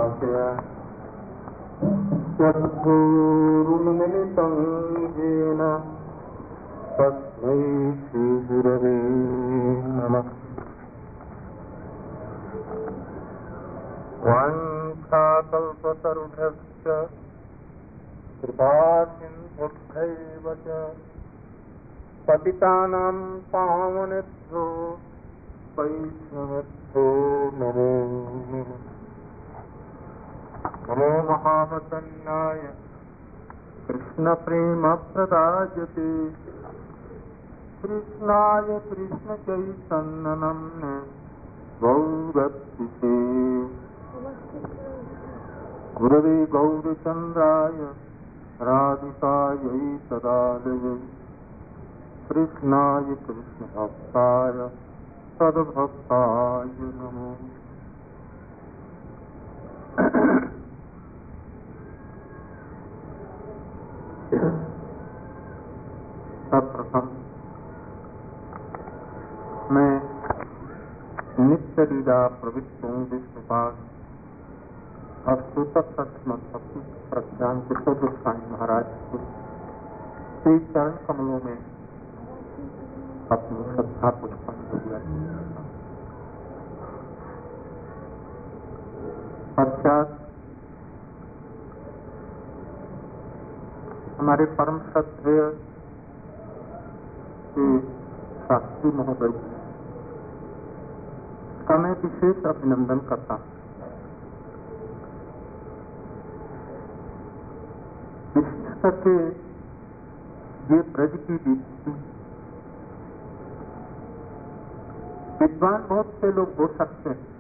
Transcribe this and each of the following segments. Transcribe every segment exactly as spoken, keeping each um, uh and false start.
तस्माद्या सद्गुरुर्मिलितं येन तस्मै श्रीगुरवे नमः। वाञ्छाकल्पतरुभ्यश्च कृपासिन्धुभ्यैव च पतितानां पावनेभ्यो वैष्णवेभ्यो नमो नमः। नमो महावतन्याय कृष्णप्रेमप्रदायते कृष्णाय कृष्णचैतन्यनाम्ने गौरत्तिके गुरवे गौरचन्द्राय राधिकायै तदालये कृष्णाय कृष्णभक्ताय तद्भक्ताय नमो। सर्वप्रथम मैं नित्य लीला प्रवृत्तों विष्णुपाद अस्तुत सत्मत्पति प्रज्ञान किशोर गोस्वामी महाराज के श्री चरण कमलों में अपनी श्रद्धा पुष्पांजलि दिया। पश्चात हमारे परम श्रद्धेय श्री शास्त्री महोदय का मैं विशेष अभिनंदन करता हूँ। विशेष करके ये ब्रज की दीप्ति, विद्वान बहुत से लोग हो सकते हैं,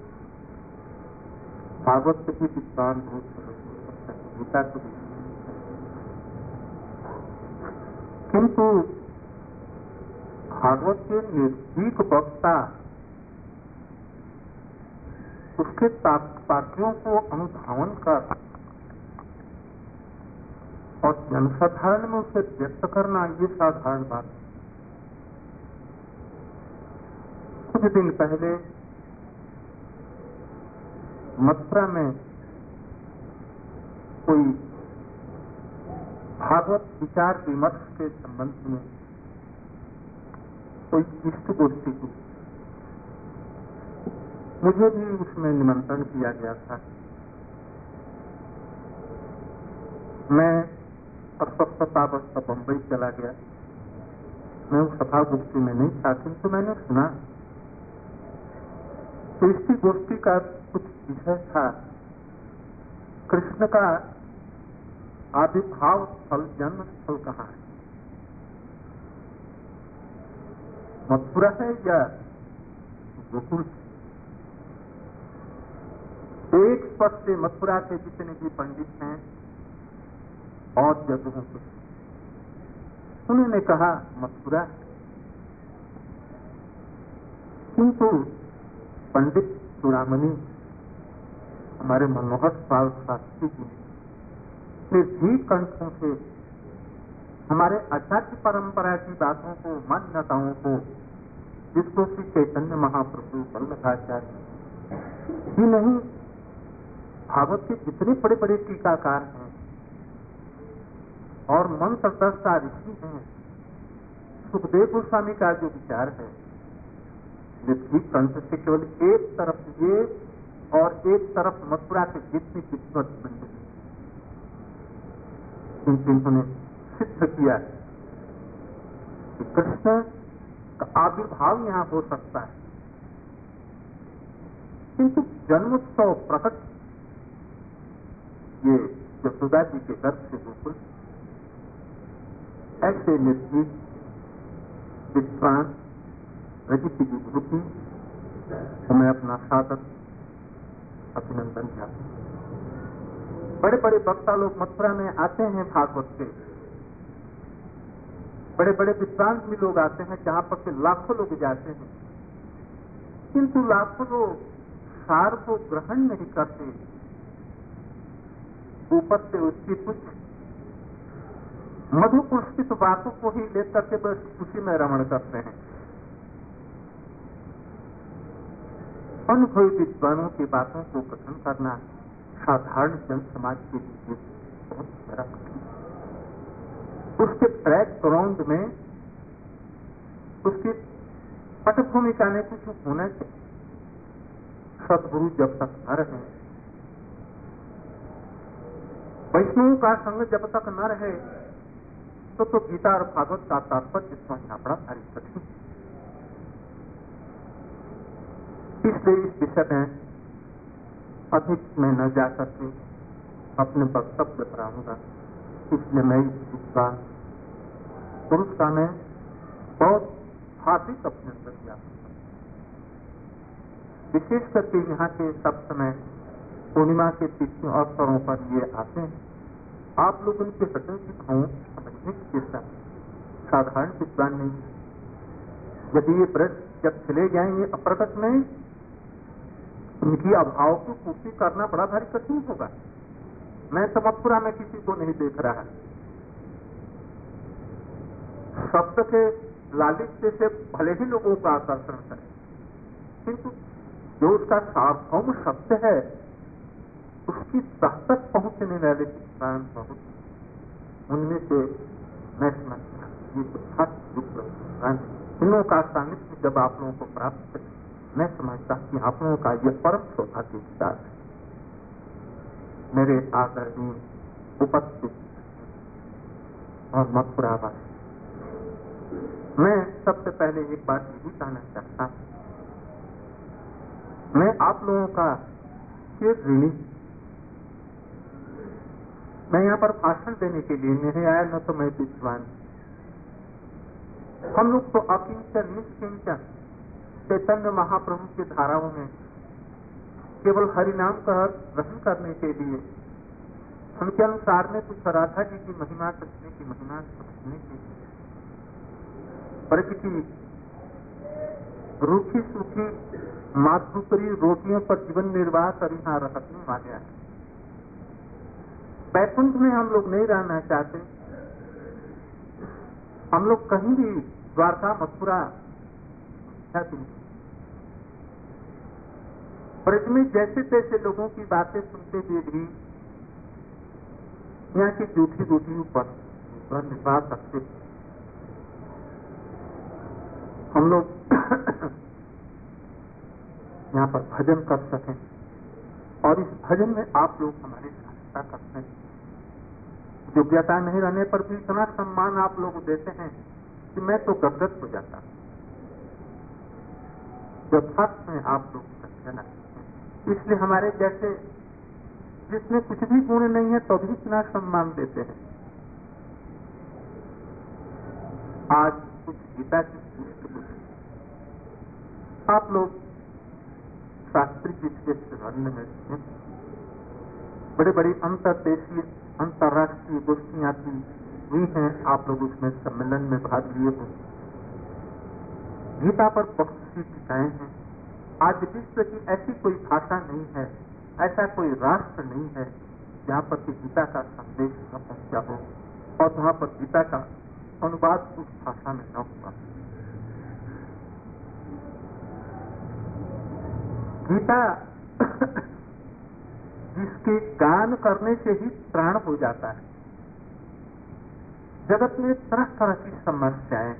भागवत के भी विद्वान बहुत से लोग हो सकते हैं, गीता के भी, किंतु भागवत के निर्भीक वक्ता उसके तात्पर्यों को अनुधावन कर और जनसाधारण में उसे व्यक्त करना, ये साधारण बात है। कुछ दिन पहले मथुरा में कोई भागवत विचार विमर्श के संबंध में कोई इष्ट गोष्ठी की, मुझे भी उसमें निमंत्रण किया गया था। मैं अस्वस्थतावस्थ बम्बई चला गया। मैं उस सभा गोष्ठी में नहीं था, किंतु मैंने सुना तो इसी गोष्ठी का कुछ विषय था कृष्ण का आविर्भाव स्थल, जन्म स्थल कहाँ है, मथुरा है या गोकुल? एक पद से मथुरा के जितने भी पंडित हैं और जगहों के, उन्होंने कहा मथुरा, किंतु पंडित चूड़ामणि हमारे मनोहर पाल शास्त्री जी निर्भीक कंठों से हमारे आचार्य परंपरा की बातों को, मान्यताओं को, जिसको श्री चैतन्य महाप्रभु वल्लभाचार्य ही नहीं, भागवत के जितने बड़े बड़े टीकाकार हैं और मंत्र दृष्टा ऋषि हैं, सुखदेव गोस्वामी का जो विचार है, निर्भीक कंठ से केवल एक तरफ ये और एक तरफ मथुरा के जितने विद्वत पंडित उन्होंने सिद्ध किया कि कृष्ण का आविर्भाव यहाँ हो सकता है, किंतु जन्मोत्सव प्रकट ये यशोदा जी के गर्भ से गोकुल, ऐसे निर्भीक विद्वान रजि की विभूति तो मैं अपना सादर अभिनंदन करता हूं। बड़े बड़े वक्ता लोग मथुरा में आते हैं, भागवत के बड़े बड़े विद्वान भी लोग आते हैं, जहां पर से लाखों लोग जाते हैं, किंतु लाखों लोग सार को ग्रहण नहीं करते, ऊपर से उसकी कुछ मधुपुष्पित बातों को ही लेकर के बस उसी में रमण करते हैं। अनुभवी विद्वानों की बातों को कथन करना साधारण जन समाज के लिए बहुत बड़ा कठिन। उसके बैकग्राउंड में उसकी पटभूमिका में कुछ होना चाहिए। सदगुरु जब तक न रहे, वैष्णव का संग जब तक न रहे, तो तो गीता और भागवत का तात्पर्य समझना बड़ा भारी कठिन। इसलिए इस विषय में अधिक मैं न जा सकती, अपने वक्तव्य पर आऊंगा। इसलिए मैं इस बार पुरुष का मैं बहुत हार्दिक अपने अंदर किया, विशेष करके यहाँ के सब समय पूर्णिमा के तिथियों अवसरों पर ये आते हैं। आप लोग उनके हृदय की भावों समझने की चेष्टा, साधारण विद्वान नहीं। यदि ये व्रत जब चले जाएंगे अप्रकट में, उनकी अभाव को पूर्ति करना बड़ा भारी कठिन होगा। मैं तो मथुरा में किसी को नहीं देख रहा। शब्द के लालित्य से भले ही लोगों का आकर्षण करे, किंतु जो उसका सार्वभौम शब्द है, उसकी तह तक पहुंचने वाले विद्वान बहुत, उनमें से मैं समझता ये विद्वान इनों का सानिध्य जब आप लोगों को प्राप्त करे, मैं समझता कि आप लोगों का यह परम सौभाग्य की बात है। मेरे आदरणीय उपस्थित और मथुरावासी, मैं सबसे पहले एक बात यही कहना चाहता हूं, मैं आप लोगों का ये ऋणी। मैं यहाँ पर भाषण देने के लिए नहीं आया, न तो मैं विद्वान। हम लोग तो अकिंचन निश्चिंतन चैतन्य महाप्रभु की धाराओं में केवल हरिनाम का ग्रहण करने के लिए, उनके अनुसार में कुछ राधा जी की महिमा कृष्ण की महिमा समझने के लिए, प्रकृति रूखी सूखी मातृपरी रोटियों पर जीवन निर्वाह कर यहाँ रहने वाले हैं। बैकुंठ में हम लोग नहीं रहना चाहते। हम लोग कहीं भी द्वारका मथुरा ब्रज में जैसे तैसे लोगों की बातें सुनते हुए भी यहाँ की जूठी रोटियों पर निर्वाह करते। हम लोग यहाँ पर भजन कर सकें, और इस भजन में आप लोग हमारी सहायता करते हैं। योग्यता नहीं रहने पर भी इतना सम्मान आप लोग देते हैं कि मैं तो गदगद हो जाता हूं। यथार्थ में आप लोग सज्जन हैं, इसलिए हमारे जैसे जिसमें कुछ भी गुण नहीं है तो भी इतना सम्मान देते हैं। आज कुछ गीता की आप लोग शास्त्री विशेष वर्ण में बड़े बड़ी अंतरदेशीय अंतर्राष्ट्रीय गोष्ठियां की हुई हैं, आप लोग उसमें सम्मेलन में भाग लिए हो। गीता पर बहुत सी टीकाएं हैं। आज विश्व की ऐसी कोई भाषा नहीं है, ऐसा कोई राष्ट्र नहीं है जहाँ पर कि गीता का संदेश न पहुंचा हो और वहाँ पर गीता का अनुवाद उस भाषा में न हुआ। गीता जिसके गान करने से ही प्राण हो जाता है। जगत में तरह तरह की समस्याएं,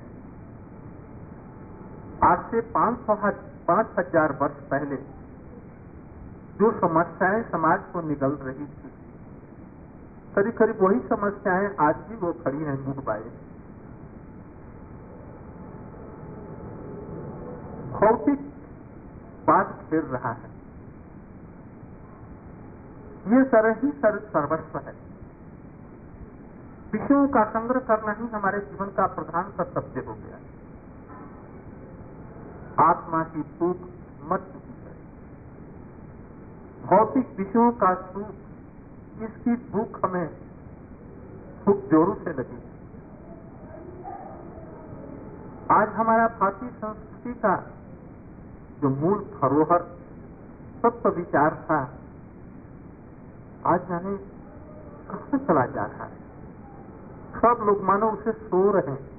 आज से पांच सौ पांच हजार वर्ष पहले जो समस्याएं समाज को निगल रही थी, करीब करीब वही समस्याएं आज भी वो खड़ी हैं मुंह बाए। भौतिक बात खेल रहा है, ये सर ही सर सर्वस्व है। विषयों का संग्रह करना ही हमारे जीवन का प्रधान कर्तव्य हो गया। आत्मा की भूख मर चुकी है। भौतिक विषयों का सुख, इसकी भूख हमें खूब जोरों से लगी। आज हमारा भारतीय संस्कृति का जो मूल धरोहर तत्व विचार था, आज जाने कहां चला जा रहा है। सब लोग मानो उसे सो रहे हैं।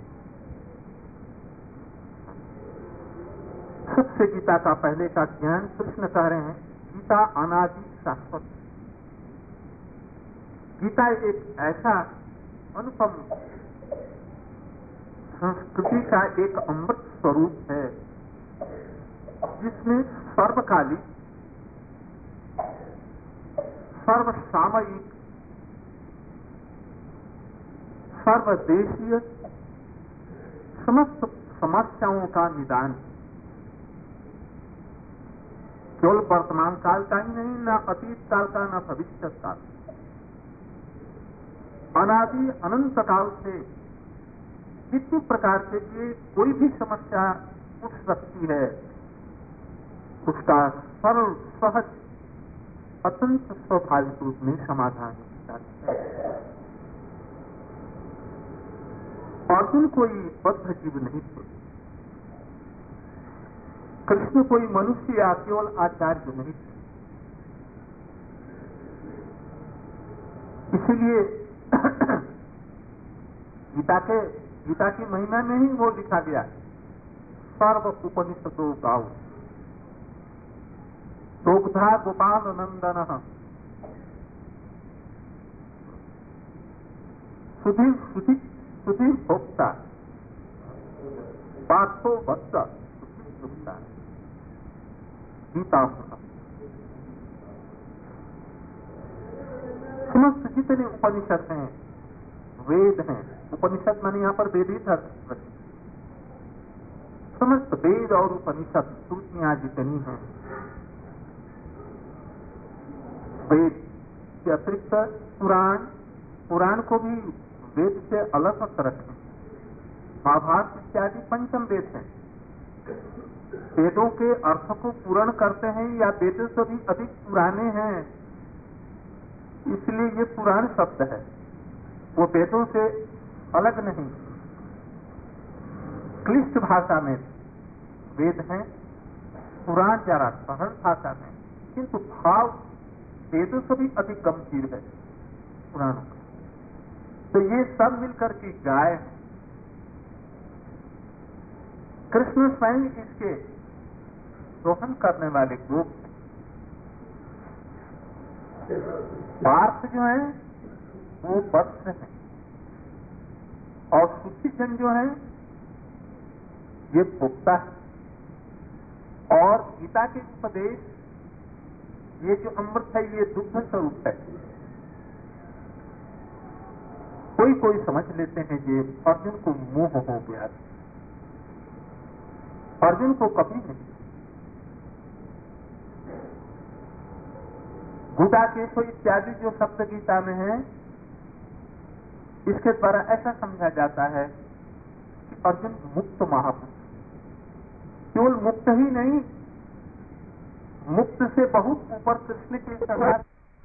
सबसे गीता का पहले का ज्ञान कृष्ण कह रहे हैं, गीता अनादि शाश्वत। गीता एक ऐसा अनुपम संस्कृति का एक अमृत स्वरूप है जिसमें सर्वकालिक, सर्वसामयिक, सर्वदेशीय समस्त समस्याओं का निदान, केवल वर्तमान काल का ही नहीं, न अतीत काल का, न भविष्य काल, अनादि अनंत काल से किसी प्रकार से ये कोई भी समस्या उठ सकती है, उसका सरल, सहज, अत्यंत स्वाभाविक रूप में समाधान होता है। अर्जुन कोई बद्ध जीव नहीं थे, कृष्ण कोई मनुष्य या केवल आचार्य नहीं थे। इसीलिए गीता के गीता की महिमा में ही वो लिखा गया, सर्व उपनिषदों गाओ दोग्धा गोपाल नंदन सुधीर सुधि सुधीर भोक्ता पार्थो भक्त सुधीर गीता। समस्त जितने उपनिषद हैं, वेद हैं, उपनिषद माने यहाँ पर वेदित अर्थ, समस्त वेद और उपनिषद श्रुतियां जितनी हैं, वेद के अतिरिक्त पुराण, पुराण को भी वेद से अलग मत रखें। महाभारत इत्यादि पंचम वेद हैं, वेदों के अर्थ को पूर्ण करते हैं या वेदों से भी अधिक पुराने हैं, इसलिए ये पुराण शब्द है, वो वेदों से अलग नहीं। क्लिष्ट भाषा में वेद हैं, पुराण जरा सरल भाषा में, किंतु भाव वेदों से भी अधिक गंभीर है पुराणों का। तो ये सब मिलकर की गाय, कृष्ण स्वयं इसके दोहन करने वाले गोप, पार्थ जो है वो वत्स है और शुद्धिजन जो है ये भोक्ता है। और गीता के उपदेश, ये जो अमृत है ये दुग्ध स्वरूप है। कोई कोई समझ लेते हैं ये अर्जुन को मोह हो गया, अर्जुन को कभी नहीं। गुडाकेशो इत्यादि जो शब्द गीता में है, इसके द्वारा ऐसा समझा जाता है कि अर्जुन मुक्त महापुरुष, केवल मुक्त ही नहीं, मुक्त से बहुत ऊपर कृष्ण के साथ।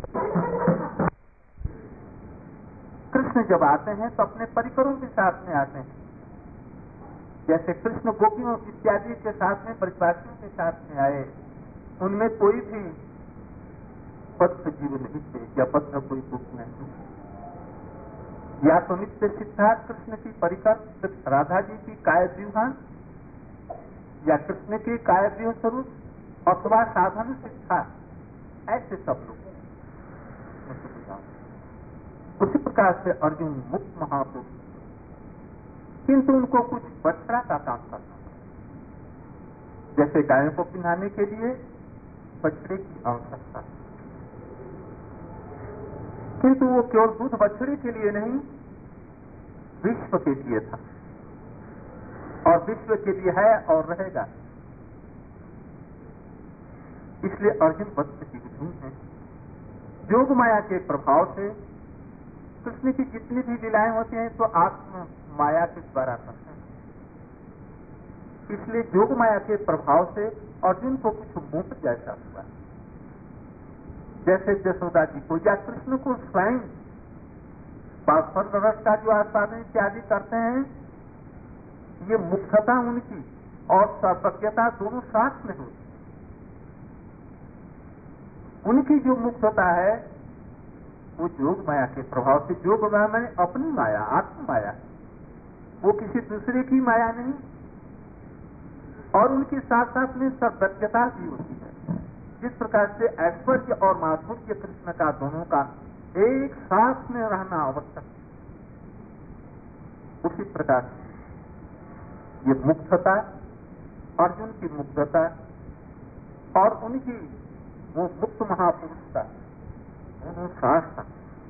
कृष्ण जब आते हैं तो अपने परिकरों के साथ में आते हैं, जैसे कृष्ण गोपियों इत्यादि के साथ में, ब्रजवासियों के साथ में आए, उनमें कोई भी बद्ध जीव नहीं थे या बद्ध कोई दुख नहीं। या तो नित्य सिद्धार्थ कृष्ण की परिकर राधा जी की कायव्यूहा, या कृष्ण के कायव्यूह स्वरूप, अथवा साधन सिद्धार्थ, ऐसे सब लोग। उसी प्रकार से अर्जुन मुक्त महापुरुष, किंतु उनको कुछ बछड़ा का काम करना, जैसे गायों को पिलाने के लिए बछड़े की आवश्यकता, किंतु वो केवल दूध बछड़े के लिए नहीं, विश्व के लिए था, और विश्व के लिए है और रहेगा। इसलिए अर्जुन वत्स की विधि है। योग माया के प्रभाव से कृष्ण की जितनी भी लीलाएं होती हैं तो आत्म माया के द्वारा करते हैं। इसलिए योग माया के प्रभाव से अर्जुन को कुछ मोह जैसा हुआ, जैसे जसोदा जी को या कृष्ण को स्वयं स्वर्ग का जो आस्वादन इत्यादि करते हैं, ये मुक्तता उनकी और सर्वज्ञता दोनों साथ में होती। उनकी जो मुक्तता है वो योग माया के प्रभाव से, योग माया में अपनी माया, आत्म माया, वो किसी दूसरे की माया नहीं, और उनके साथ साथ में सर्वज्ञता भी होती है। जिस प्रकार से ऐश्वर्य और माधुर्य कृष्ण का दोनों का एक साथ में रहना आवश्यक। उसी प्रकार ये मुग्धता, अर्जुन की मुग्धता और उनकी वो मुक्त महापुरुषता, वो साथ था।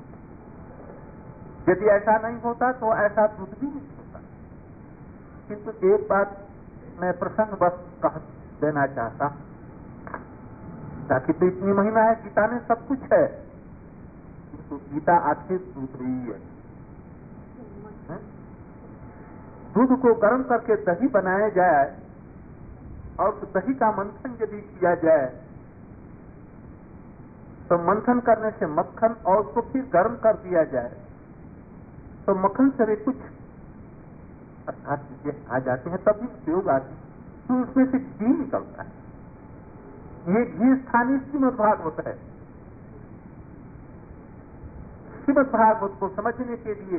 यदि ऐसा नहीं होता तो ऐसा दुख भी नहीं होता। किंतु एक बात मैं प्रसंग बस कह देना चाहता, ताकि तो इतनी महिमा है, गीता में सब कुछ है, किंतु गीता आखिर दूध रही है। दूध को गर्म करके दही बनाया जाए और दही का मंथन यदि किया जाए तो मंथन करने से मक्खन, और उसको फिर गर्म कर दिया जाए तो मक्खन से भी कुछ अर्थात चीजें आ जाती हैं, तब भी उपयोग आती है, तो उसमें से घी निकलता है। ये घी स्थानीय श्रीमद् भागवत है। श्रीमद् भागवत को समझने के लिए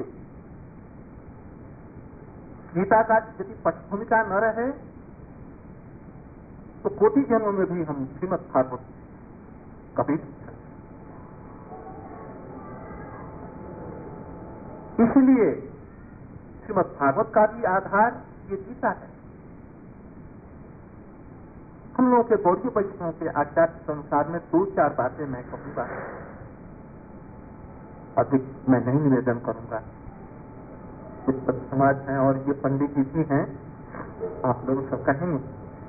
गीता का यदि पटभूमिका न रहे तो कोटि जन्मों में भी हम श्रीमद् भागवत कभी नहीं। इसलिए श्रीमद् भागवत का भी आधार ये गीता है। हम लोगों के गौड़ीय वैष्णव के आचार संसार में दो चार बातें मैं कहूंगा, अधिक मैं नहीं निवेदन करूंगा। इस पर समाज है और ये पंडित जी भी हैं, आप लोग सब कहेंगे।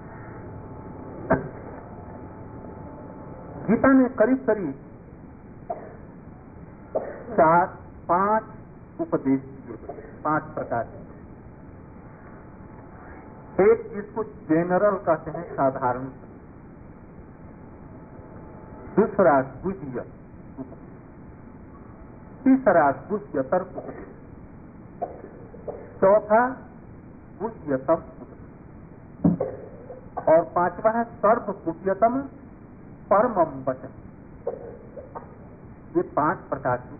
गीता में करीब करीब चार पांच उपदेश दिए गए, पांच प्रकार के। एक जिसको जेनरल कहते हैं, साधारण। दूसरा गुह्य, तीसरा गुह्य तर्क, चौथा गुह्यतम और पांचवा है सर्व गुह्यतम परमम वचन। ये पांच प्रकार की।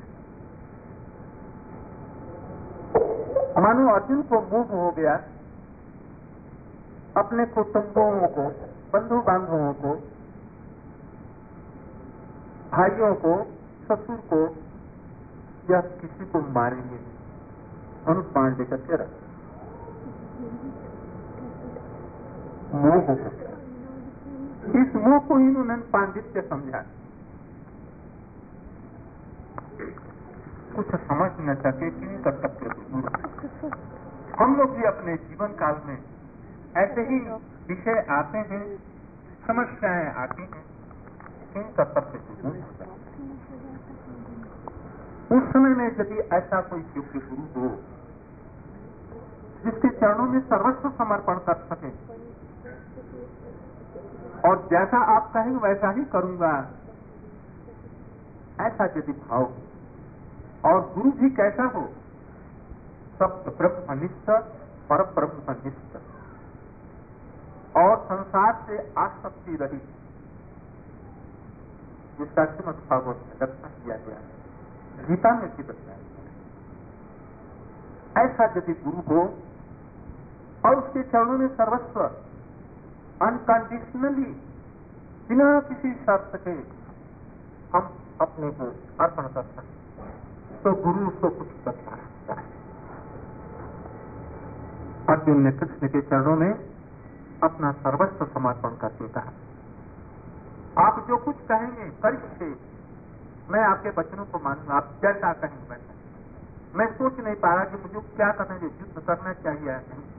मानो अर्जुन को मोह हो गया अपने कुटुंबों को, बंधु बांधवों को, भाइयों को, ससुर को, या किसी को मारेंगे, हम पांडे का तेरा मोह हो गया। इस मोह को इन्होंने पांडित्य समझा, कुछ समझ न सके कि कर्तव्य। हम लोग भी अपने जीवन काल में ऐसे ही विषय आते हैं, समस्याएं आती हैं, किन कर्तव्य से उस समय में यदि ऐसा कोई योग्य गुरु हो जिसके चरणों में सर्वस्व समर्पण कर सके और जैसा आप कहेंगे वैसा ही करूंगा, ऐसा यदि भाव, और गुरु भी कैसा हो, सब ब्रह्मनिष्ठ, पर ब्रह्मनिष्ठ और संसार से आसक्ति रही, जिसका श्रीमद् भागवत में दर्शन किया गया है, गीता में भी बताया। ऐसा यदि गुरु हो और उसके चरणों में सर्वस्व अनकंडीशनली, बिना किसी शर्त के हम अपने को अर्पण कर सकते, तो गुरु उसको कुछ बता सकता है। अर्जुन ने कृष्ण के चरणों में अपना सर्वस्व समर्पण करके कहा, आप जो कुछ कहेंगे करिए, मैं आपके वचनों को मानूंगा, आप जैसा कहेंगे वैसा। मैं सोच नहीं पा रहा कि मुझे क्या करना चाहिए, युद्ध करना चाहिए या नहीं,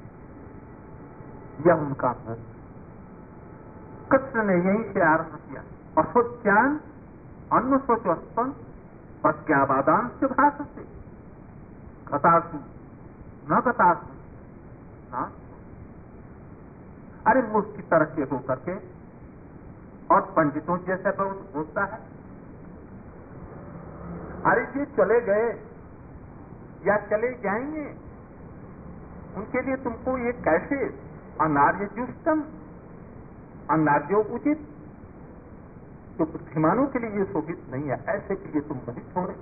यह उनका है। कृष्ण ने यहीं से आरंभ किया, असोज्ञान अन्न सोचोत्पन्न प्रज्ञावादान से भाषते गतासु न गतासु ना। अरे मुझ की तरह से होकर के और पंडितों जैसे बहुत बोलता है, अरे ये चले गए या चले जाएंगे, उनके लिए तुमको ये कैसे अनार्य जुष्टम, अनार्यो उचित, तो बुद्धिमानों के लिए ये शोभित नहीं है, ऐसे के लिए तुम नहीं छोड़े।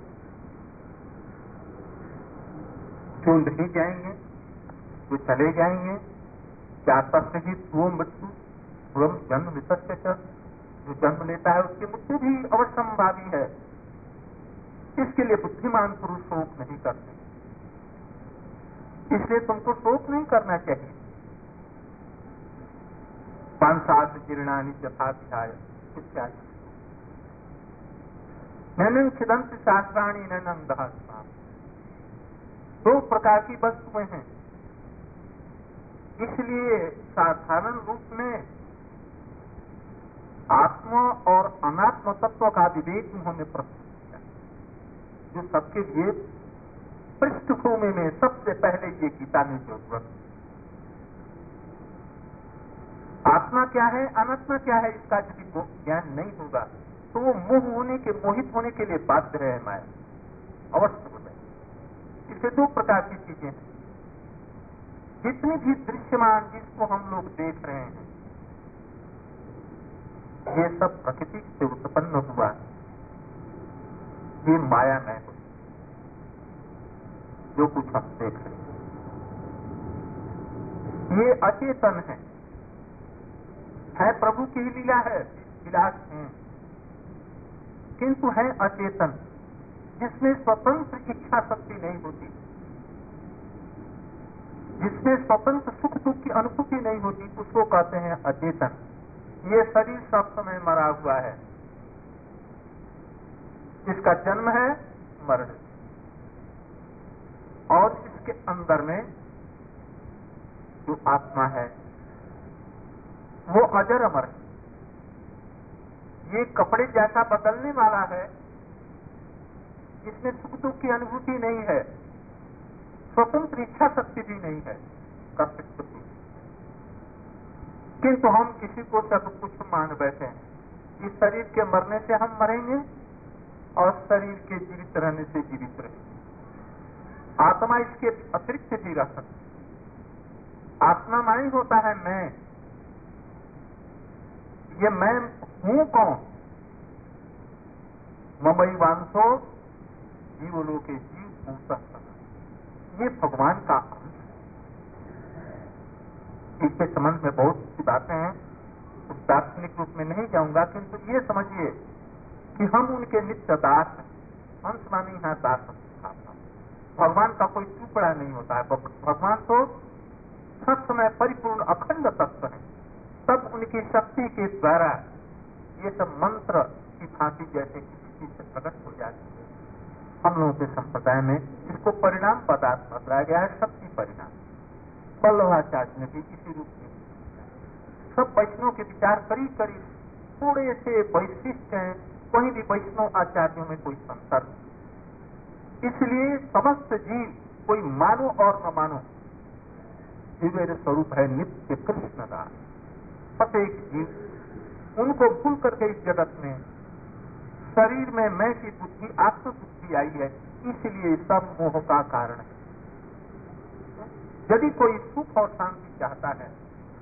जो नहीं जाएंगे, जो चले जाएंगे, क्या तस्य ही तुम मृत्यु तुम जन्म विसर्य, जो जन्म लेता है उसकी मृत्यु भी अवश्यंभावी है। इसके लिए बुद्धिमान पुरुष शोक नहीं करते, इसलिए तुमको शोक नहीं करना चाहिए। पांसात जीर्णानि यथाध्याय इत्यादि। नैनं छिदन्ति शास्त्राणि नैनं दहन्ति। दो प्रकार की वस्तुएं हैं, इसलिए साधारण रूप में आत्मा और अनात्म तत्व का विवेक उन्होंने प्रस्तुत किया, जो सबके लिए पृष्ठभूमि में सबसे पहले ये गीता में जरूरत है। आत्मा क्या है, अनात्मा क्या है, इसका यदि ज्ञान नहीं होगा तो वो मोह होने के मोहित होने के लिए बाध्य है माया, अवश्य हो जाए। इससे दो प्रकार की चीजें हैं। जितनी भी दृश्यमान जिसको हम लोग देख रहे हैं, ये सब प्रकृति से उत्पन्न हुआ, ये माया में हो जो कुछ हम देख रहे हैं, ये अचेतन है, है प्रभु की ही लीला है, विलास है, किंतु है अचेतन, जिसमें स्वतंत्र इच्छा शक्ति नहीं होती, जिसमें स्वतंत्र सुख दुख की अनुभूति नहीं होती, उसको कहते हैं अचेतन। ये शरीर सब समय मरा हुआ है, इसका जन्म है, मरण, और इसके अंदर में जो आत्मा है वो अजर अमर है। ये कपड़े जैसा बदलने वाला है, इसमें सुख दुख की अनुभूति नहीं है, स्वतंत्र इच्छा शक्ति भी नहीं है, कर्तृत्व की। किंतु हम किसी को सब कुछ मान बैठे हैं। इस शरीर के मरने से हम मरेंगे और शरीर के जीवित रहने से जीवित रहेंगे। आत्मा इसके अतिरिक्त भी रह सकती। आत्मा मानी होता है मैं, ये मैं हूं कौन? ममई वांसो जीवों के जीव भूत, ये भगवान का अंश। इसके संबंध में बहुत सी बातें हैं, उस दार्शनिक रूप में नहीं जाऊंगा, किंतु ये समझिए कि हम उनके नित्य दास हैं। अंश मानी है दास। भगवान का कोई टुकड़ा नहीं होता है, भगवान तो सब समय परिपूर्ण अखंड तत्व है। तब उनकी शक्ति के द्वारा ये सब मंत्र की भांति जैसे किसी चीज से प्रकट हो जाती है। हम लोगों के संप्रदाय में इसको परिणाम पदार्थ बताया गया है, शक्ति परिणाम। वल्लभाचार्य ने भी इसी रूप में, सब वैष्णव के विचार करीब करीब थोड़े से वैशिष्ट हैं, कहीं भी वैष्णव आचार्यों में कोई संतर नहीं। इसलिए समस्त जीव, कोई मानो और न मानो, जीवेर स्वरूप है नित्य कृष्ण दास। प्रत्येक जीव उनको भूल करके इस जगत में शरीर में मैं की बुद्धि, आत्म बुद्धि आई है, इसलिए सब मोह का कारण है। यदि कोई सुख और शांति चाहता है,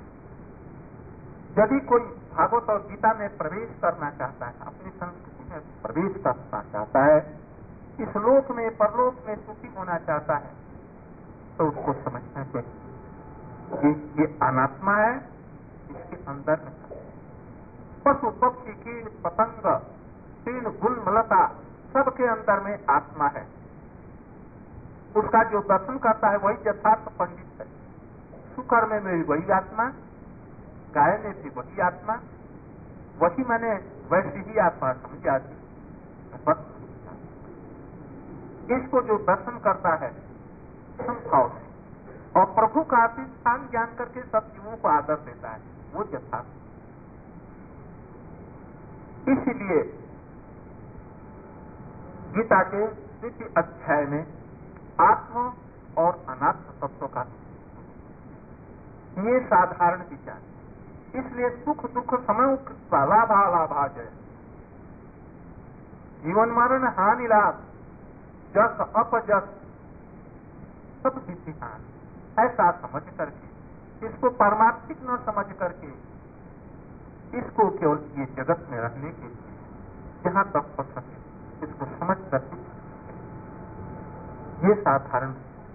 यदि कोई भागवत और गीता में प्रवेश करना चाहता है, अपनी संस्कृति में प्रवेश करना चाहता है, इस लोक में परलोक में सुखी होना चाहता है, तो उसको समझना चाहिए कि ये अनात्मा है, इसके अंदर में पशु पक्षी कीट पतंग तीन गुलमलता सबके अंदर में आत्मा है। उसका जो दर्शन करता है वही यथार्थ पंडित है। शुकर में मेरी वही आत्मा, गाय में भी वही आत्मा, वही मैंने वैसी ही आत्मा समझ आती। इसको जो दर्शन करता है संभाव से और प्रभु का अधिष्ठान जान करके सब जीवों को आदर देता है, वो यथार्थ। इसीलिए गीता के द्वितीय अध्याय में आत्म और अनात्म तत्व का ये साधारण विचार। इसलिए सुख दुख समय लाभा लाभा जय, जीवन मरण हानि लाभ, जस अपजस सब विधिहान, ऐसा समझ करके, इसको पारमार्थिक न समझ करके, इसको केवल ये जगत में रहने के लिए जहां तक हो सके इसको समझ करके, ये साधारण।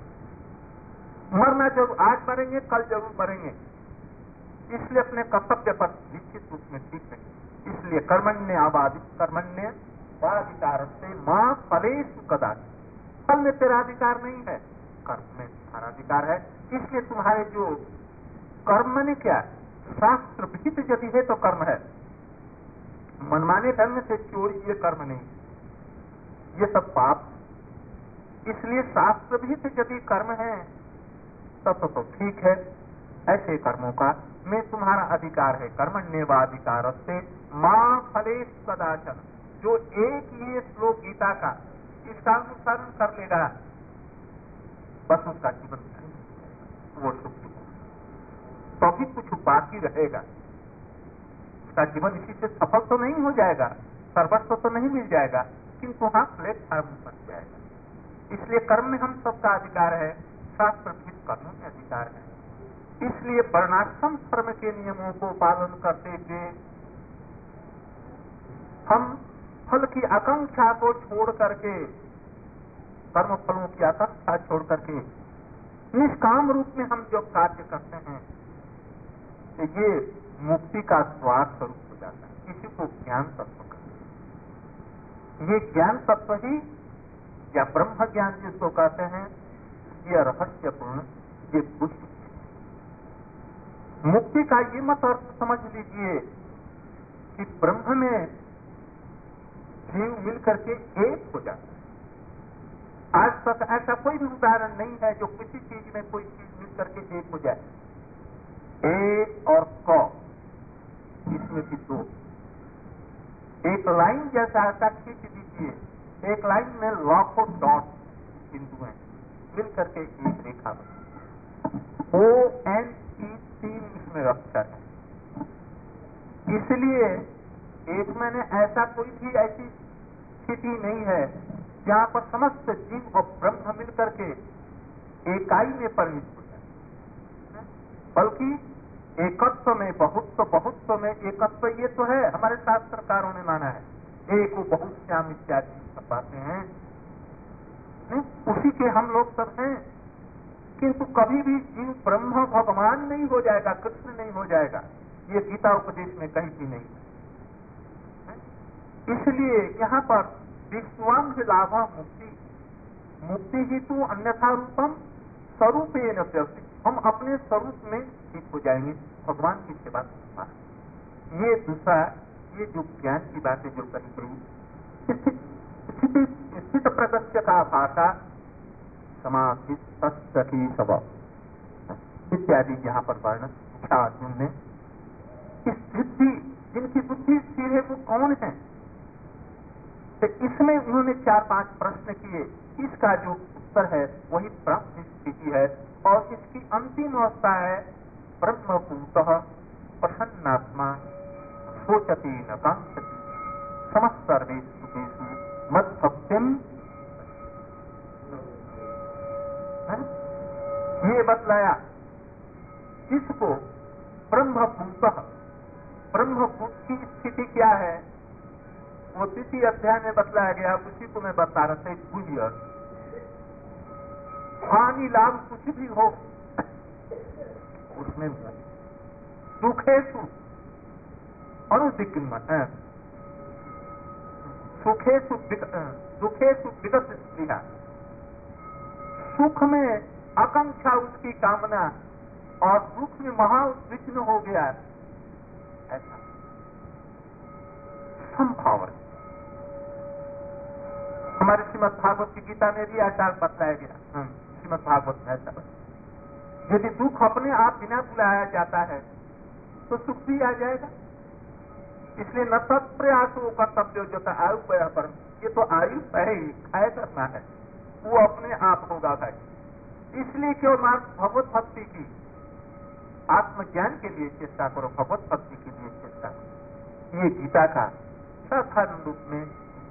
मरना जब आज मरेंगे कल जरूर मरेंगे, इसलिए अपने कर्तव्य पर निश्चित रूप में ठीक है। इसलिए कर्मण्य आबादी कर्मण्य नेवाधिकार से मां फलेषु कदाचित्, फल में तेरा अधिकार नहीं है, कर्म में तुम्हारा अधिकार है। इसलिए तुम्हारे जो कर्म ने क्या शास्त्र विहित यदि है तो कर्म है, मनमाने ढंग से चोरी ये कर्म नहीं, ये सब पाप। इसलिए शास्त्र विहित यदि कर्म है तब तो, तो ठीक है, ऐसे कर्मों का में तुम्हारा अधिकार है। कर्मण्येवाधिकार से मां फलेषु कदाचन, जो एक ये श्लोक गीता का इसका अनुसरण कर लेगा बस उसका जीवन वो सुख तो भी कुछ बाकी रहेगा, उसका जीवन इसी से सफल तो नहीं हो जाएगा, सर्वस्व तो नहीं मिल जाएगा, किंतु हाँ प्लेटफॉर्म बन जाएगा। इसलिए कर्म में हम सबका अधिकार है, शास्त्र विहित कर्मों में अधिकार है। इसलिए वर्णाश्रम धर्म के नियमों को पालन करते हुए हम फल की आकांक्षा को छोड़ करके, कर्म फलों की आकांक्षा छोड़ करके निष्काम रूप में हम जो कार्य करते हैं तो ये मुक्ति का द्वार स्वरूप हो जाता है। इसी को ज्ञान तत्व कहते हैं। ये ज्ञान तत्व ही या ब्रह्म ज्ञान जिसको कहते हैं, ये रहस्यपूर्ण, ये बुद्धि। मुक्ति का ये मत अर्थ समझ लीजिए कि ब्रह्म में जीव मिलकर के एक हो जाता है। आज तक ऐसा कोई भी उदाहरण नहीं है जो किसी चीज में कोई चीज मिलकर के एक हो जाए। ए और क इसमें भी दो, एक लाइन जैसा ऐसा खींच दीजिए, एक लाइन में लाखों डॉट बिंदु हैं, मिलकर के एक रेखा बने। ओ एन ई तीन इसमें अक्षर है। इसलिए एक मैंने ऐसा कोई भी ऐसी स्थिति नहीं है जहां पर समस्त जीव और ब्रह्म मिलकर के एकाई में परिणित हो जाए, बल्कि एकत्व में बहुत्व, बहुत्व में एकत्व, ये तो है हमारे शास्त्रकारों ने माना है। एक वो बहुत श्याम इत्यादि सब बातें हैं, उसी के हम लोग सब हैं, किंतु कभी भी जीव ब्रह्म भगवान नहीं हो जाएगा, कृष्ण नहीं हो जाएगा, ये गीता उपदेश में कहीं भी नहीं। इसलिए यहाँ पर विश्वांग लाभ मुक्ति, मुक्ति ही तो अन्यथा रूपम स्वरूपेण व्यवस्थित, हम अपने स्वरूप में ठीक हो जाएंगे, भगवान की सेवा करना। ये दूसरा, ये जो ज्ञान की बातें जो कही गई, स्थित प्रगत्य का भाषा समाहित सखी स्वभाव इत्यादि यहाँ पर वर्णन किया अर्जुन ने। इस बुद्धि, जिनकी बुद्धि स्थिर है वो कौन है? तो इसमें उन्होंने चार पांच प्रश्न किए, इसका जो उत्तर है वही ब्रह्म स्थिति है, और इसकी अंतिम अवस्था है ब्रह्मभूतः प्रसन्नात्मा सोचती न कांक्षति समस्त सर्वेषु भूतेषु मद्भक्तिम। ये बतलाया इसको ब्रह्मभूतः, ब्रह्मभूत की स्थिति क्या है वो द्वितीय अध्याय में बतलाया गया, उसी को मैं बता रहा था। बुझिए, हानि लाभ कुछ भी हो उसमें सुखेशु अनुदिग्न सुखेशु सुखेशु विगत स्त्रिया, सुख में आकांक्षा उसकी कामना और दुख में महा विघ्न हो गया, ऐसा संभाव। हमारे श्रीमद् भागवत की गीता में भी आचार बतलाया गया, श्रीमद् भागवत में ऐसा, यदि दुख अपने आप बिना बुलाया जाता है तो सुख भी आ जाएगा। इसलिए न तत्प्रयास वो कर्तव्य जो था आयु पया पर, ये तो आयु है ही, खाया करना है, वो अपने आप होगा भाई। इसलिए केवल मार्ग भगवत भक्ति की, आत्मज्ञान के लिए चेष्टा करो, भगवत भक्ति के लिए चेष्टा करो। ये गीता का साधारण रूप में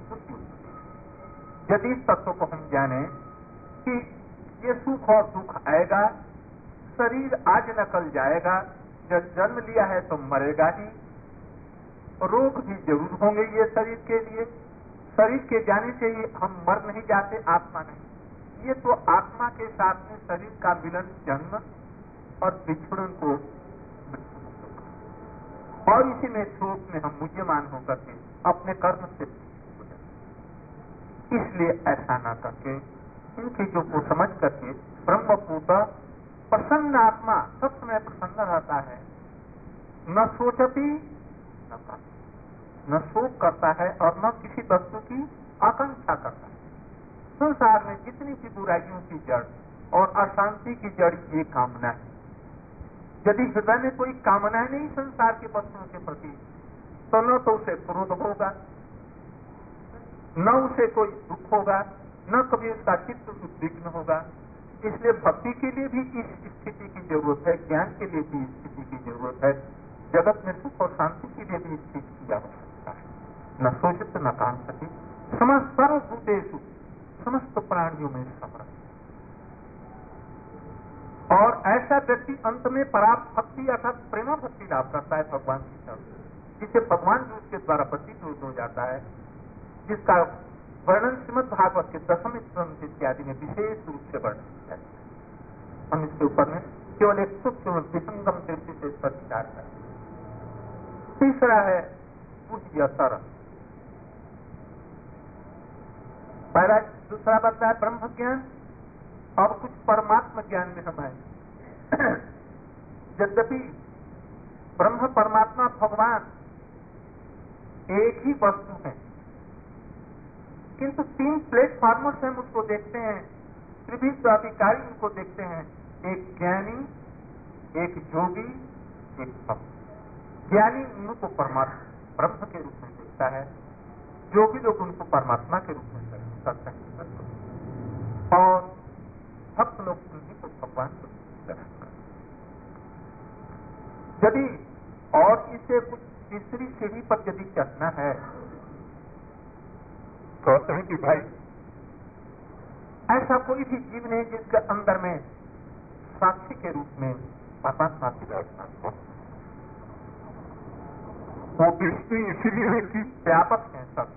यदि इस तत्व को हम जाने कि ये सुख और दुख आएगा, शरीर आज न कल जाएगा, जब जन्म लिया है तो मरेगा ही, रोग भी जरूर होंगे ये शरीर के लिए, शरीर के जाने से ही हम मर नहीं जाते, आत्मा नहीं। ये तो आत्मा के साथ में शरीर का मिलन जन्म और विछड़न को, और इसी में शोक में हम मुझ्यमान होकर के अपने कर्म से हो जाते। इसलिए ऐसा न करके इन चीजों को समझ करके ब्रह्मभूत प्रसन्न आत्मा सब समय प्रसन्न रहता है, न सोचती न करती, न शोक करता है और न किसी वस्तु की आकांक्षा करता है। संसार में जितनी भी बुराइयों की जड़ और अशांति की जड़ ये कामना है। यदि हृदय में कोई कामना नहीं संसार के वस्तुओं के प्रति, तो न तो उसे क्रोध होगा, न उसे कोई दुख होगा, न कभी उसका चित्त उद्विग्न होगा। इसलिए भक्ति के लिए भी इस स्थिति की जरूरत है, ज्ञान के लिए भी इस स्थिति की जरूरत है, जगत में सुख और शांति के लिए भी इस चीज की आवश्यकता है। न सोचित न कांक्षति समस्त सर्वभूतेषु समस्त प्राणियों में समर्थ। और ऐसा व्यक्ति अंत में पराप्त भक्ति अर्थात प्रेमा भक्ति लाभ करता है भगवान की तरफ, जिसे भगवान जो उसके द्वारा प्रतीत हो जाता है, जिसका वर्णन श्रीमद् भागवत के दसम स्कंध इत्यादि में विशेष रूप से वर्णन किया है। हम इसके ऊपर में केवल एक सूक्ष्म विसंगम दृष्टि से इस पर विचार करें। तीसरा है पूज्यतर। पहला दूसरा बताया है ब्रह्म ज्ञान, और कुछ परमात्मा ज्ञान में हम है। यद्यपि ब्रह्म परमात्मा भगवान एक ही वस्तु है, किंतु तीन प्लेटफॉर्मों से हम उसको देखते हैं, त्रिविध अधिकारी उनको देखते हैं, एक ज्ञानी, एक योगी, एक भक्त। ज्ञानी उनको परमात्मा ब्रह्म के रूप में देखता है, योगी लोग उनको परमात्मा के रूप में देखते हैं, और भक्त लोग उनको भगवान के रूप में देखते हैं। यदि और इसे कुछ तीसरी सीढ़ी पर यदि चढ़ना है तो कहते कि भाई ऐसा कोई भी जीव नहीं जिसके अंदर में साक्षी के रूप में परमात्मा की व्यवस्था हो। वो दृष्टि इसीलिए है कि व्यापक है, सब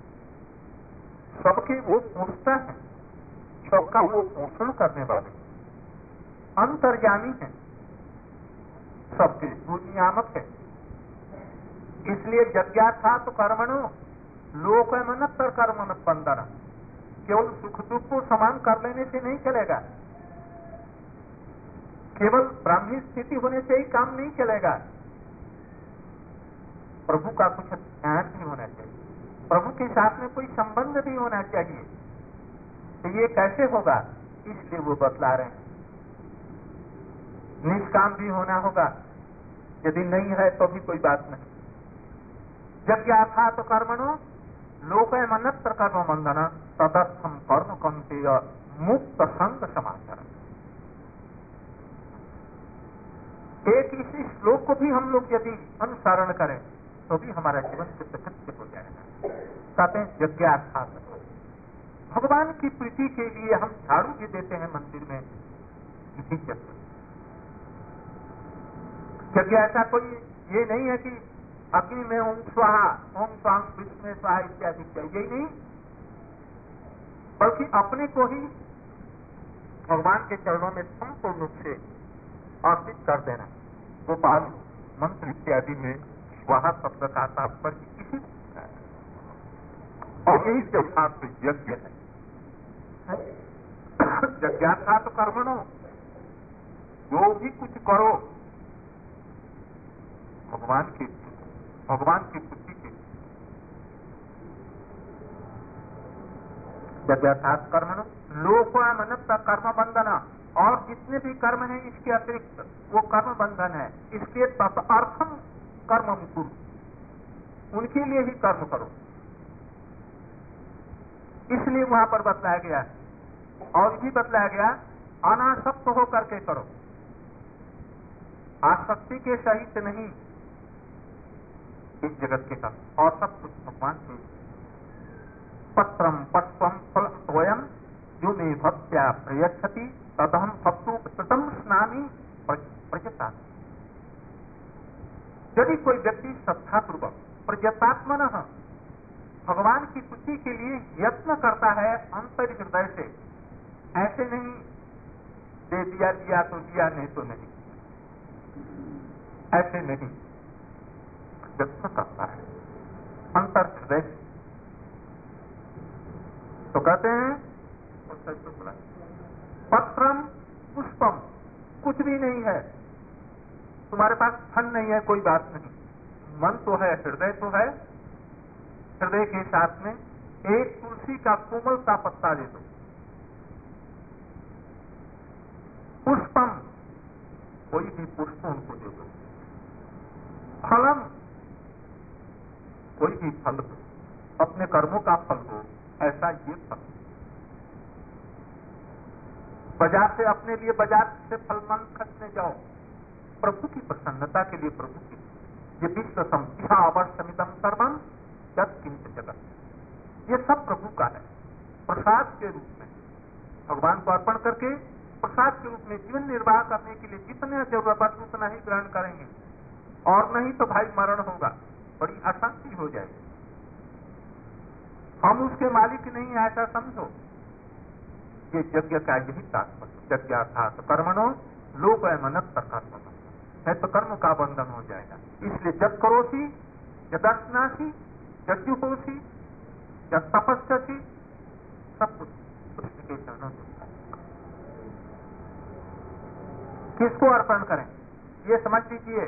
सबके वो पोषता है, सबका वो पोषण करने वाले अंतर्यामी है, सबके वो नियामक है। इसलिए यज्ञा था तो कर्मणो लोक मनत्तर कर्म बंधन। केवल सुख दुख को समान कर लेने से नहीं चलेगा, केवल ब्राह्मी स्थिति होने से ही काम नहीं चलेगा। प्रभु का कुछ ध्यान भी होना चाहिए, प्रभु के साथ में कोई संबंध भी होना चाहिए। तो ये कैसे होगा, इसलिए वो बतला रहे हैं। निष्काम भी होना होगा, यदि नहीं है तो भी कोई बात नहीं। यज्ञा था तो कर्मणो लोक मनत्र कर्म बंधन तदर्थम कर्म कंतेय मुक्त संग समाचार। एक इसी श्लोक को भी हम लोग यदि अनुसरण करें तो भी हमारा जीवन चित्त हो जाएगा। कहते हैं यज्ञार्था, भगवान की प्रीति के लिए हम झाड़ू भी देते हैं मंदिर में, इसी यज्ञ। यज्ञ ऐसा कोई ये नहीं है कि अग्नि में ओम स्वाहा, ओम स्वाम विष्णु में स्वाहा इत्यादि चाहिए ही नहीं, बल्कि अपने को ही भगवान के चरणों में संपूर्ण रूप से अर्पित कर देना। गोपाल मंत्र इत्यादि में स्वाहा शब्द का तात्पर्य इसी और यही जवाब यज्ञ है। यज्ञार्था तो कर्मणो, जो भी कुछ करो भगवान की भगवान की खुशी के यज्ञार्थ कर्मणो लोका मनत्त कर्म बंधन। और जितने भी कर्म हैं इसके अतिरिक्त वो कर्म बंधन है, इसलिए तदर्थम कर्म कुरु, उनके लिए ही कर्म करो। इसलिए वहां पर बतलाया गया और भी बतलाया गया अनासक्त होकर के करो, आसक्ति के सहित नहीं इस जगत के कर्म। और सब कुछ भगवान के पत्रम पट्वम फल स्वयं जो मे भक्त्या प्रयच्छति तदहम भक्तु प्रतम स्नामी प्रजता। यदि कोई व्यक्ति श्रद्धापूर्वक प्रजतात्मन भगवान की खुशी के लिए यत्न करता है अंतर हृदय से, ऐसे नहीं दे दिया दिया तो दिया नहीं तो नहीं, ऐसे नहीं यत्न करता है अंतर हृदय से, कहते हैं पत्रम पुष्पम, कुछ भी नहीं है, तुम्हारे पास फल नहीं है, कोई बात नहीं, मन तो है, हृदय तो है, हृदय के साथ में एक तुलसी का कोमल सा पत्ता ले दो। पुष्पम, कोई भी पुष्प उनको दे दो। फलम, कोई भी फल दो, अपने कर्मों का फल दो, ऐसा ये फल। बाजार से अपने लिए बाजार से फल मन खरीदने जाओ, प्रभु की प्रसन्नता के लिए, प्रभु की, ये विश्व संख्या अवर्षमिदम सर्वम यत्किंच जगत, ये सब प्रभु का है। प्रसाद के रूप में भगवान को अर्पण करके प्रसाद के रूप में जीवन निर्वाह करने के लिए जितने जरूरत है उतना ही ग्रहण करेंगे, और नहीं तो भाई मरण होगा, बड़ी अशांति हो जाएगी। हम उसके मालिक नहीं, ऐसा समझो। ये यज्ञ का यही तात्पर्य, यज्ञार्थात कर्मणो लोक मनत कर्म है, तो कर्म का बंधन हो जाएगा। इसलिए जब करोसी, यदर्शनासी, यज्ञुहोसी, जब तपस्यासी, सब कुछ कृष्ण के चरणों में। किसको अर्पण करें ये समझ लीजिए।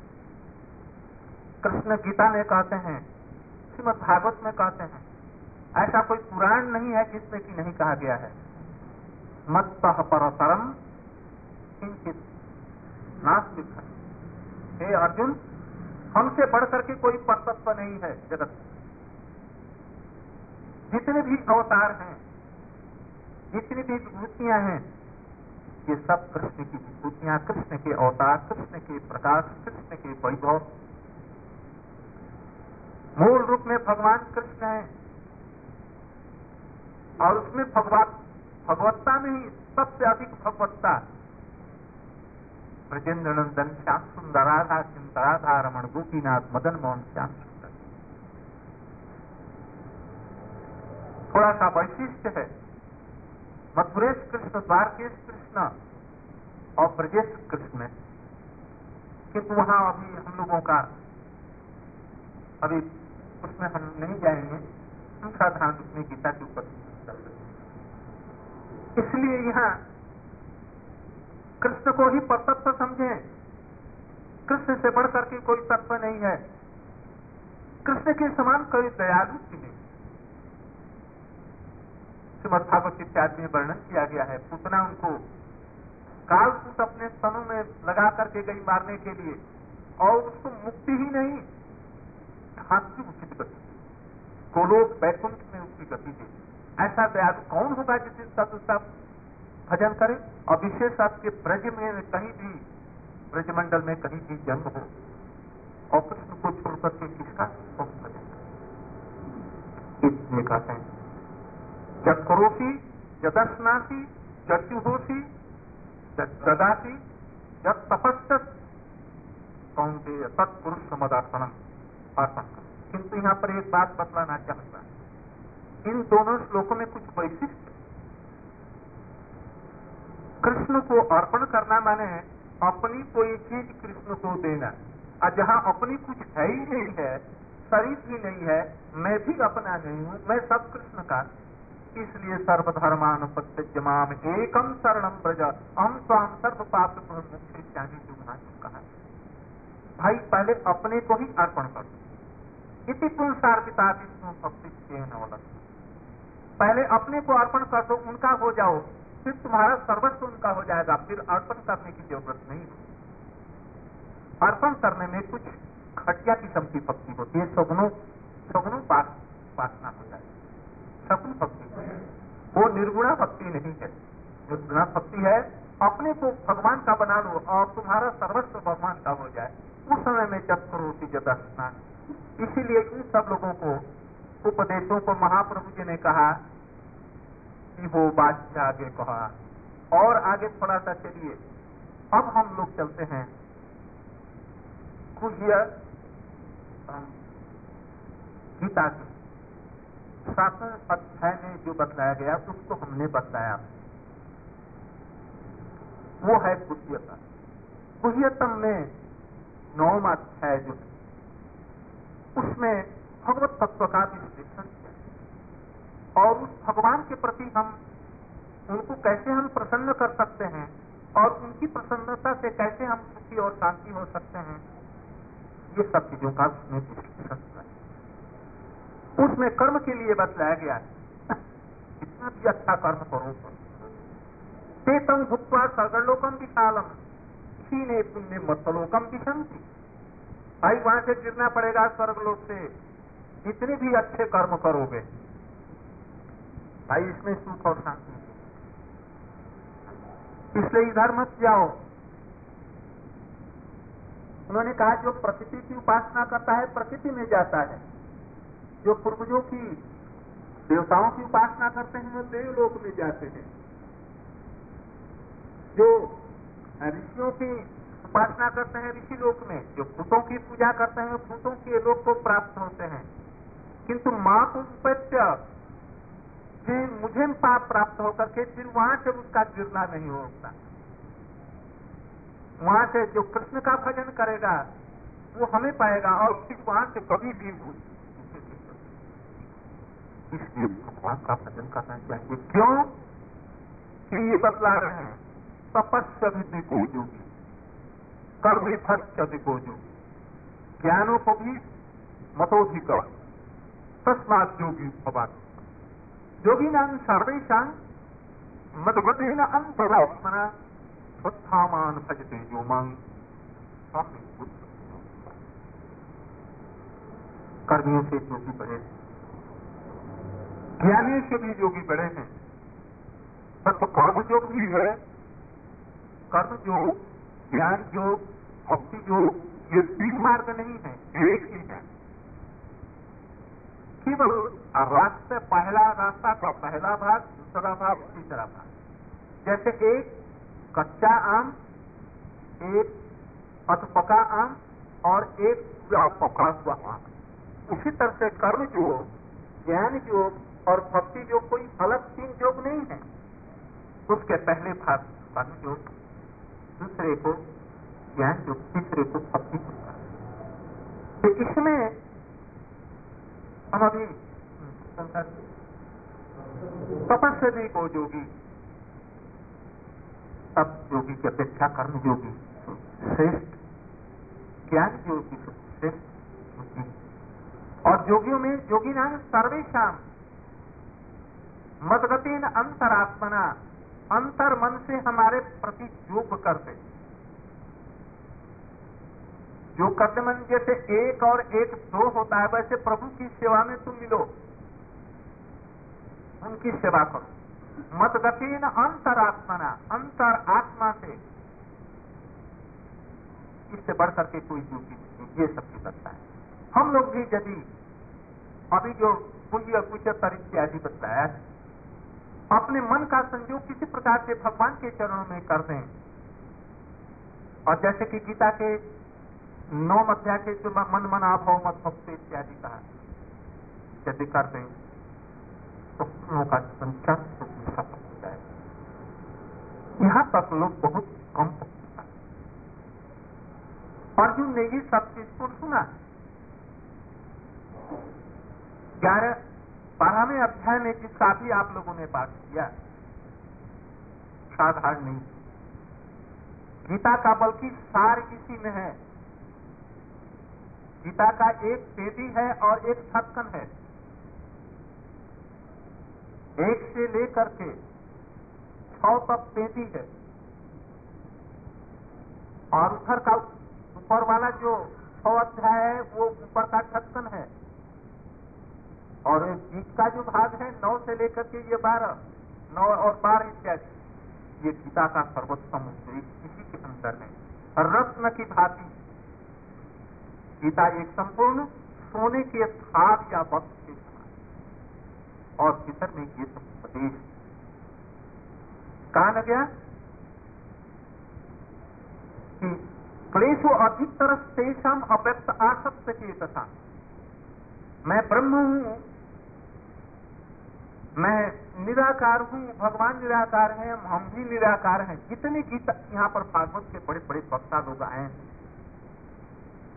कृष्ण गीता में कहते हैं, श्रीमद् भागवत में कहते हैं, ऐसा कोई पुराण नहीं है जिसमें कि नहीं कहा गया है, मत्तः परतरम किंचित नास्ति। हे अर्जुन, हमसे बढ़कर के कोई परतत्व नहीं है जगत। जितने भी अवतार हैं, जितनी भी विभूतियां हैं, ये सब कृष्ण की विभूतियां, कृष्ण के अवतार, कृष्ण के प्रकाश, कृष्ण के वैभव। मूल रूप में भगवान कृष्ण है, और उसमें भगवत भगवत्ता में ही सबसे अधिक भगवत्ता। ब्रजेंद्र नंदन श्याम सुंदर राधा चिंता राधा रमण गोपीनाथ मदन मोहन श्याम सुंदर। थोड़ा सा वैशिष्ट है, मथुरेश कृष्ण, द्वारकेश कृष्ण और ब्रजेश कृष्ण, किंतु वहां अभी हम लोगों का, अभी उसमें हम नहीं जाएंगे, हम साधारण उसमें गीता के ऊपर। इसलिए यहाँ कृष्ण को ही परतत्व समझें, कृष्ण से बढ़ करके कोई तत्व नहीं है, कृष्ण के समान कोई दयालु भी नहीं। श्रीमद् भागवत इत्यादि में वर्णन किया गया है, पूतना उनको कालकूट अपने स्तनों में लगा करके गई मारने के लिए, और उसको मुक्ति ही नहीं, हाथ की उचित गति, गोलोक वैकुंठ में उसकी गति थी। ऐसा दयालु कौन होगा जिसे सब उसका भजन करे। और विशेष आपके ब्रज में कहीं भी, ब्रजमंडल में कहीं भी जन्म हो, और कृष्ण को छोड़ करके किसका कौन भजन करे। इसलिए कहते हैं, जब करोसी, जदर्शनासी, जद्युहोसी, जदासी, जब तपस्या कौन से तत्पुरुष समदासनम अर्पण कर। किंतु यहाँ पर एक बात बतलाना चाहता है, इन दोनों श्लोकों में कुछ वैशिष्ट। कृष्ण को अर्पण करना माने अपनी कोई चीज कृष्ण को देना, और जहाँ अपनी कुछ है ही नहीं है, शरीर भी नहीं है, मैं भी अपना नहीं हूँ, मैं सब कृष्ण का। इसलिए सर्वधर्मान प्रत्यज्य माम एकम शरणम ब्रज अहम स्वाम सर्व पाप मुक्तिष्यामि जो कहा। भाई पहले अपने को ही अर्पण कर दो, इति पुरुषार्पिता विष्णु भक्ति पहले अपने को अर्पण कर दो, उनका हो जाओ, फिर तुम्हारा सर्वस्व उनका हो जाएगा, फिर अर्पण करने की जरूरत नहीं। अर्पण करने में कुछ घटिया किस्म की भक्ति होती है, सगुणों सगुणों पासना हो जाए, सगुण भक्ति, वो निर्गुणा भक्ति नहीं है। निर्गुणा भक्ति है अपने को भगवान का बना लो और तुम्हारा सर्वस्व भगवान का हो जाए, उस समय में जब करोति जब स्नान। इसीलिए इन सब लोगों को, उपदेशों को महाप्रभु जी ने कहा कि वो बात से आगे कहा, और आगे थोड़ा सा चलिए। अब हम लोग चलते हैं गुह्य गीता के सातवें अध्याय में जो बतलाया गया उसको हमने बतलाया, वो है गुह्यतम। गुह्यतम में नौवां अध्याय जो है उसमें भगवत तत्व का विश्लेषण किया। और उस भगवान के प्रति हम उनको कैसे हम प्रसन्न कर सकते हैं और उनकी प्रसन्नता से कैसे हम सुखी और शांति हो सकते हैं, ये सब चीजों का उसमें विश्लेषण है। उसमें कर्म के लिए बतलाया गया है, इतना भी अच्छा कर्म करो। चेतम भुक्त्वा स्वर्गलोकम विशालम क्षीणे पुण्य मत्तलोकम विशंति। भाई वहां से गिरना पड़ेगा स्वर्गलोक से, जितने भी अच्छे कर्म करोगे भाई इसमें सुख और शांति, इसलिए इधर मत जाओ। उन्होंने कहा जो प्रकृति की उपासना करता है प्रकृति में जाता है, जो पूर्वजों की देवताओं की उपासना करते हैं वो देवलोक में जाते हैं, जो ऋषियों की उपासना करते हैं ऋषि लोक में, जो भूतों की पूजा करते हैं भूतों के लोक को प्राप्त होते हैं। किंतु मां को उपत्य मुझे पाप प्राप्त होकर के फिर वहां से उसका गिरना नहीं होता। वहां से जो कृष्ण का भजन करेगा वो हमें पाएगा और फिर वहां से कभी भी इसलिए भगवान का भजन करना चाहिए। क्यों कि ये बतला रहे हैं तपस्या भी को योगी कर्म फल को जो ज्ञानों को भी मतोधिकर तस्मात् योगी भगवान योगी नाम सर्वेशा मदगतेन अंतरात्मना स्वत्थामान भजते जो मांग। कर्मियों से योगी बड़े, ज्ञानियों से भी योगी बड़े हैं। तो कर्म योग भी है, कर्म योग, ज्ञान योग, भक्ति योग, ये तीन मार्ग नहीं है, एक ही है। केवल रास्ते पहला रास्ता का पहला भाग, दूसरा भाग, तीसरा भाग। जैसे एक कच्चा आम, एक अधपका आम और एक पका हुआ आम, उसी तरह से कर्म योग, ज्ञान योग और भक्ति योग कोई अलग तीन योग नहीं है। उसके पहले भाग कर्म योग, दूसरे को ज्ञान योग, तीसरे को भक्ति योग। तो इसमें हम अभी तपस्वी को योगी, अब योगी की अपेक्षा कर्म योगी श्रेष्ठ, ज्ञान योगी श्रेष्ठ योगी। और योगियों में योगी नाम सर्वेशाम मदगतेन अंतरात्मना, अंतर मन से हमारे प्रति योग करते। योग करते मन जैसे एक और एक दो होता है, वैसे प्रभु की सेवा में तुम मिलो, उनकी सेवा करो। मदगतेन अंतरात्मना, अंतर आत्मा से, इससे बढ़ करके कोई योगी नहीं। ये सब की करता है। हम लोग भी यदि अभी जो पुण्य कुचतर इत्यादि बताया, अपने मन का संयोग किसी प्रकार से भगवान के चरणों में कर दें, और जैसे कि गीता के नौ अध्याय के जो मन मना भव मत भक्त इत्यादि कहा, यदि कर दें तो फलों का संख्या सफल हो जाए। यहां तक लोग बहुत कम पहुंचता। अर्जुन ने ये सब चीज को सुना। ग्यारह बारहवें अध्याय में जिसका भी आप लोगों ने पाठ किया, साधारण नहीं, गीता का बल्कि सार इसी में है। गीता का एक पेटी है और एक छक्कन है, एक से लेकर के छह तक पेटी है, और उधर का ऊपर वाला जो छह अध्याय है वो ऊपर का छक्कन है, और बीच का जो भाग है नौ से लेकर के ये बारह, नौ और बारह इत्यादि, ये गीता का सर्वोत्तम उपदेश इसी के अंदर है। रत्न की भांति गीता एक संपूर्ण सोने के थाल या वक्त के समान, और भीतर में ये सब उपदेश कहा न गया कि क्लेशो अधिकतर तेषाम अव्यक्त आसक्त के तथा, मैं ब्रह्म हूं, मैं निराकार हूं, भगवान निराकार है, हम भी निराकार हैं। जितने गीता यहाँ पर भागवत के बड़े बड़े वक्ता लोग आए हैं,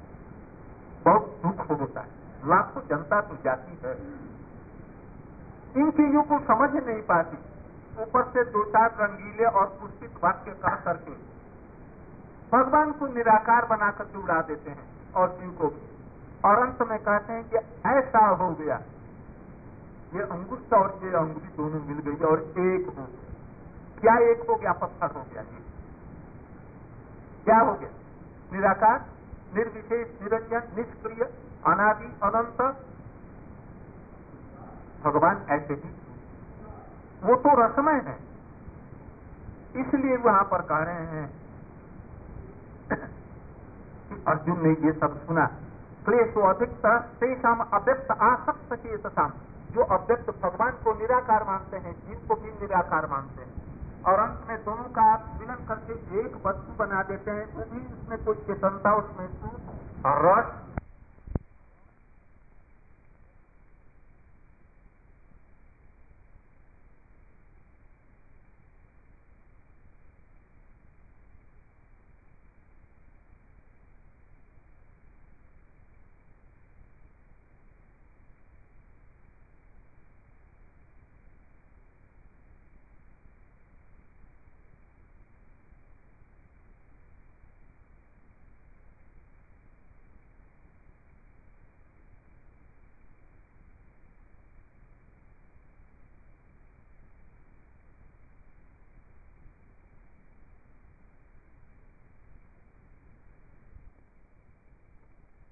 बहुत दुख होता है। लाखों जनता तो जाती है, इन चीजों को समझ नहीं पाती, ऊपर से दो चार रंगीले और पुष्पित वाक्य कह करके भगवान को निराकार बनाकर के उड़ा देते हैं और जीव को भी, और अंत में कहते हैं कि ऐसा हो गया, ये अंगुष्ठ और ये अंगुली दोनों मिल गई और एक हो गया। क्या एक हो गया? पत्थर हो गया। ये क्या हो गया? निराकार, निर्विशेष, निरंजन, निष्क्रिय, अनादि, अनंत भगवान ऐसे ही, वो तो रसमय है। इसलिए वहां पर कह रहे हैं कि अर्जुन ने ये सब सुना, क्लेशो अव्यक्त तेषाम अव्यक्त आसक्त चेतसाम, जो अव्यक्त भगवान को निराकार मानते हैं, जीव को भी निराकार मानते हैं, और अंत में दोनों का आप मिलन करके एक वस्तु बना देते हैं, वो भी उसमें कोई चेतनता, उसमें सुख, रस,